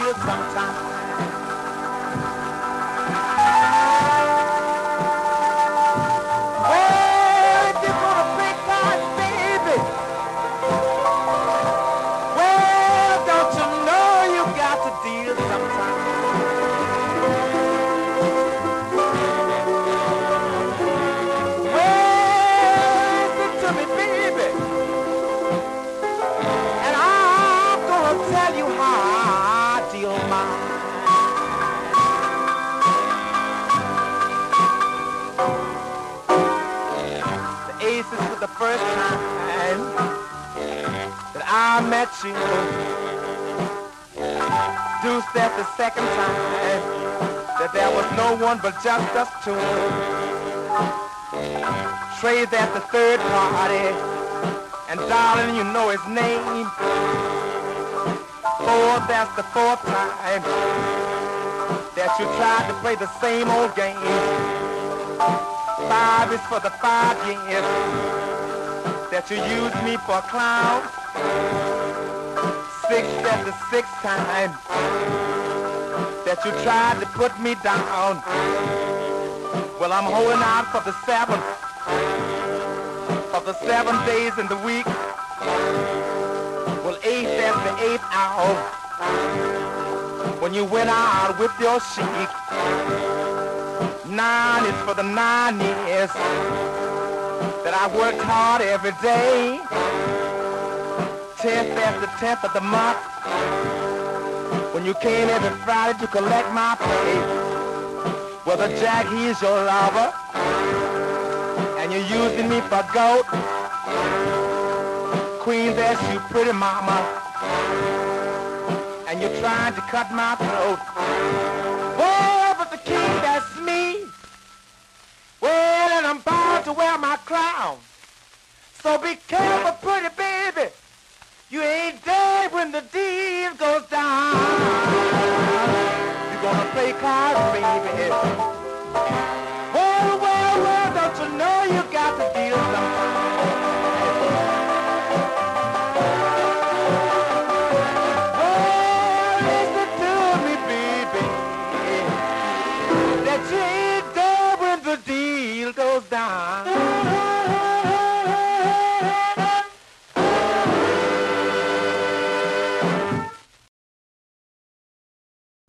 deal sometime. Well, if you're gonna play cards, baby, well, don't you know you got to deal sometime? Well, listen to me, baby, and I'm gonna tell you how I deal mine. Aces for the first time that I met you. Deuce that the second time that there was no one but just us two. Trade that the third party, and darling, you know his name. Four, that's the fourth time that you tried to play the same old game. Five is for the 5 years that you used me for a clown. Six, that's the sixth time that you tried to put me down. Well, I'm holding out for the seventh, for the 7 days in the week. Well, eight, that's the 8th hour when you went out with your sheik. 9 is for the 9 years that I worked hard every day. 10th, that's the 10th of the month when you came every Friday to collect my pay. Well, the Jack, he's your lover, and you're using me for goat. Queen, that's you pretty mama, and you're trying to cut my throat. Boy, but the king, that's me. Well, and I'm bound to wear my crown. So be careful, pretty baby. You ain't dead when the deal goes down. You're gonna play cards, baby.